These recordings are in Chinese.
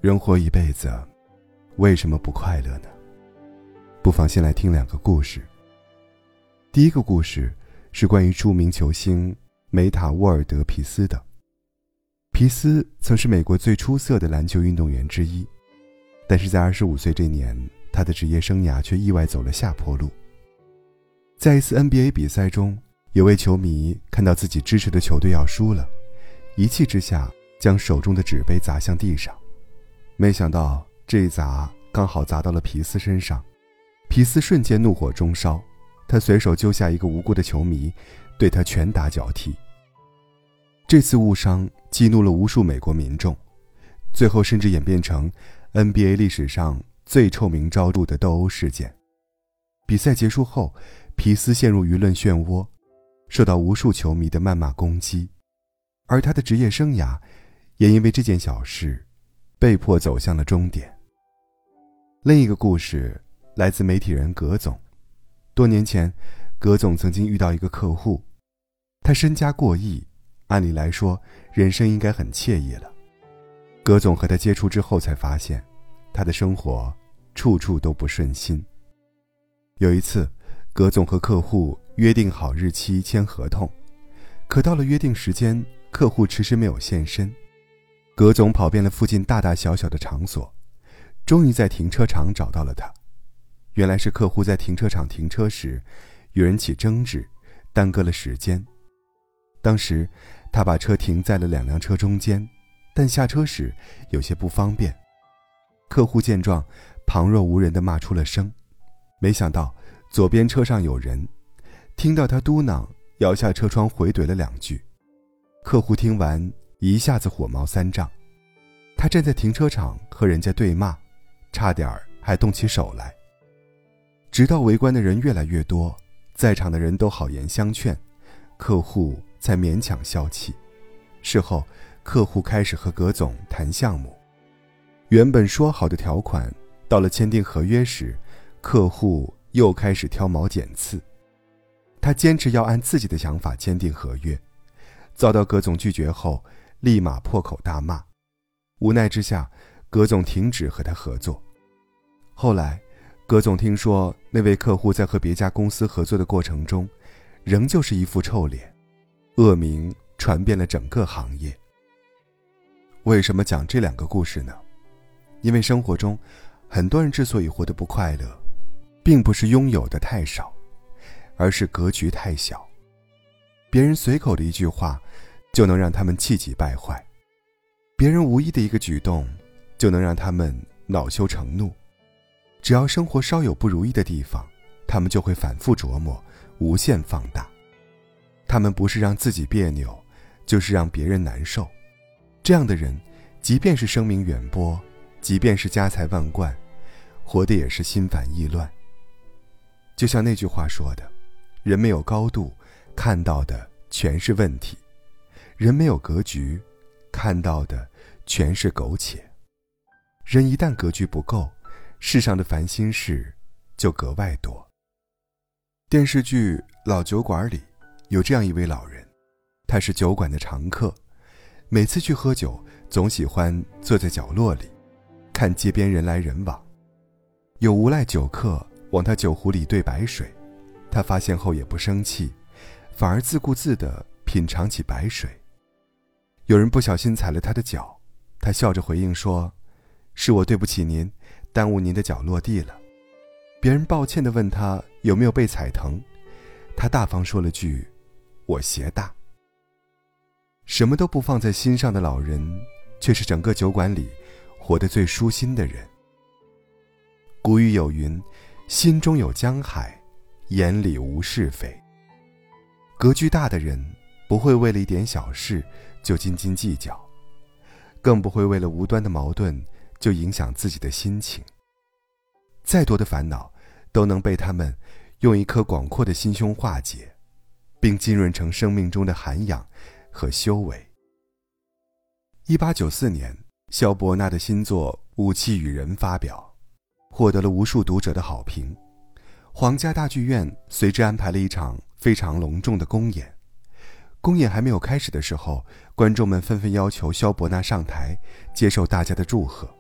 人活一辈子，为什么不快乐呢？不妨先来听两个故事。第一个故事是关于著名球星梅塔沃尔德·皮斯的。皮斯曾是美国最出色的篮球运动员之一，但是在25岁这年，他的职业生涯却意外走了下坡路。在一次 NBA 比赛中，有位球迷看到自己支持的球队要输了，一气之下将手中的纸杯砸向地上。没想到这一砸刚好砸到了皮斯身上，皮斯瞬间怒火中烧，他随手揪下一个无辜的球迷，对他拳打脚踢。这次误伤激怒了无数美国民众，最后甚至演变成 NBA 历史上最臭名昭著的斗殴事件。比赛结束后，皮斯陷入舆论漩涡，受到无数球迷的谩骂攻击，而他的职业生涯也因为这件小事被迫走向了终点。另一个故事来自媒体人葛总。多年前，葛总曾经遇到一个客户，他身家过亿，按理来说人生应该很惬意了。葛总和他接触之后才发现，他的生活处处都不顺心。有一次，葛总和客户约定好日期签合同，可到了约定时间，客户迟迟没有现身。葛总跑遍了附近大大小小的场所，终于在停车场找到了他。原来是客户在停车场停车时与人起争执，耽搁了时间。当时他把车停在了两辆车中间，但下车时有些不方便。客户见状，旁若无人地骂出了声。没想到左边车上有人，听到他嘟囔，摇下车窗回怼了两句。客户听完一下子火冒三丈，他站在停车场和人家对骂，差点还动起手来。直到围观的人越来越多，在场的人都好言相劝，客户才勉强消气。事后，客户开始和葛总谈项目。原本说好的条款，到了签订合约时，客户又开始挑毛拣刺。他坚持要按自己的想法签订合约，遭到葛总拒绝后，立马破口大骂。无奈之下，葛总停止和他合作。后来，葛总听说那位客户在和别家公司合作的过程中，仍旧是一副臭脸，恶名传遍了整个行业。为什么讲这两个故事呢？因为生活中，很多人之所以活得不快乐，并不是拥有的太少，而是格局太小。别人随口的一句话，就能让他们气急败坏；别人无意的一个举动，就能让他们恼羞成怒。只要生活稍有不如意的地方，他们就会反复琢磨，无限放大。他们不是让自己别扭，就是让别人难受。这样的人，即便是声名远播，即便是家财万贯，活得也是心烦意乱。就像那句话说的，人没有高度，看到的全是问题；人没有格局，看到的全是苟且。人一旦格局不够，世上的烦心事就格外多。电视剧《老酒馆》里有这样一位老人，他是酒馆的常客，每次去喝酒总喜欢坐在角落里，看街边人来人往。有无赖酒客往他酒壶里兑白水，他发现后也不生气，反而自顾自地品尝起白水。有人不小心踩了他的脚，他笑着回应说，是我对不起您，耽误您的脚落地了。别人抱歉地问他有没有被踩疼，他大方说了句，我鞋大。什么都不放在心上的老人，却是整个酒馆里活得最舒心的人。古语有云，心中有江海，眼里无是非。格局大的人不会为了一点小事就斤斤计较，更不会为了无端的矛盾就影响自己的心情。再多的烦恼都能被他们用一颗广阔的心胸化解，并浸润成生命中的涵养和修为。1894年，萧伯纳的新作《武器与人》发表，获得了无数读者的好评。皇家大剧院随之安排了一场非常隆重的公演。公演还没有开始的时候，观众们纷纷要求萧伯纳上台接受大家的祝贺。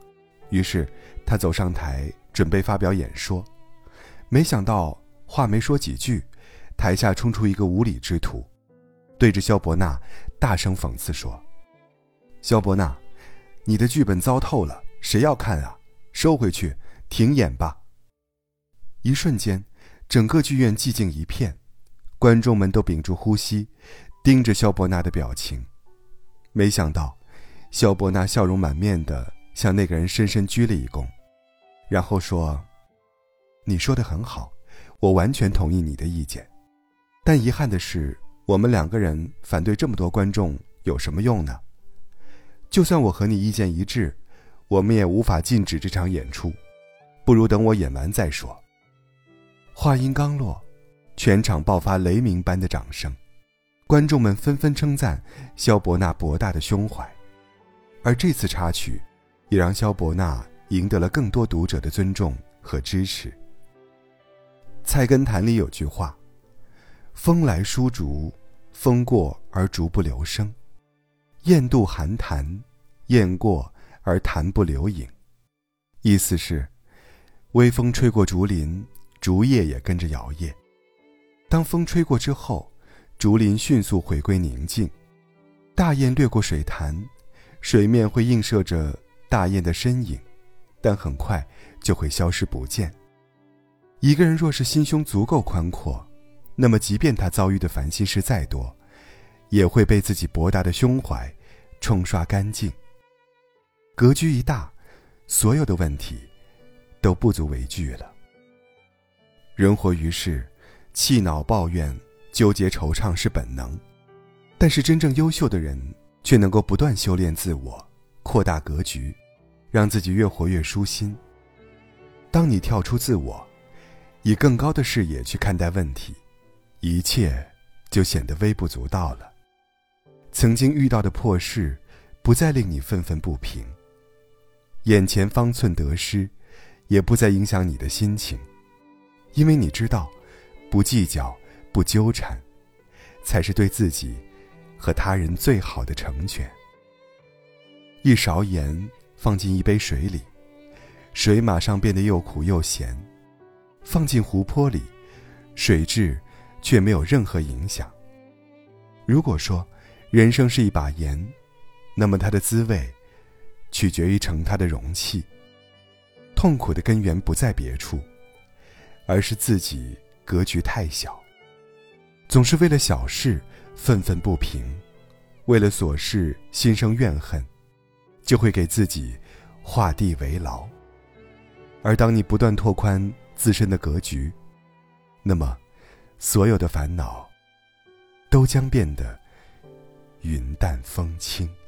于是他走上台准备发表演说，没想到话没说几句，台下冲出一个无礼之徒，对着萧伯纳大声讽刺说：萧伯纳，你的剧本糟透了，谁要看啊？收回去，停演吧。一瞬间，整个剧院寂静一片，观众们都屏住呼吸，盯着萧伯纳的表情。没想到萧伯纳笑容满面地向那个人深深鞠了一躬，然后说：你说得很好，我完全同意你的意见，但遗憾的是，我们2个人反对这么多观众有什么用呢？就算我和你意见一致，我们也无法禁止这场演出，不如等我演完再说。话音刚落，全场爆发雷鸣般的掌声，观众们纷纷称赞萧伯纳博大的胸怀，而这次插曲也让萧伯纳赢得了更多读者的尊重和支持。菜根谭里有句话：风来疏竹，风过而竹不留声；雁渡寒潭，雁过而潭不留影。意思是，微风吹过竹林，竹叶也跟着摇曳。当风吹过之后，竹林迅速回归宁静，大雁掠过水潭，水面会映射着大雁的身影，但很快就会消失不见。一个人若是心胸足够宽阔，那么即便他遭遇的烦心事再多，也会被自己博大的胸怀冲刷干净。格局一大，所有的问题都不足为惧了。人活于世，气恼抱怨、纠结惆怅是本能，但是真正优秀的人却能够不断修炼自我，扩大格局，让自己越活越舒心。当你跳出自我，以更高的视野去看待问题，一切就显得微不足道了。曾经遇到的破事不再令你愤愤不平，眼前方寸得失也不再影响你的心情，因为你知道，不计较，不纠缠，才是对自己和他人最好的成全。一勺盐放进一杯水里，水马上变得又苦又咸；放进湖泊里，水质却没有任何影响。如果说人生是一把盐，那么它的滋味取决于盛它的容器。痛苦的根源不在别处，而是自己格局太小，总是为了小事愤愤不平，为了琐事心生怨恨，就会给自己画地为牢。而当你不断拓宽自身的格局，那么所有的烦恼都将变得云淡风轻。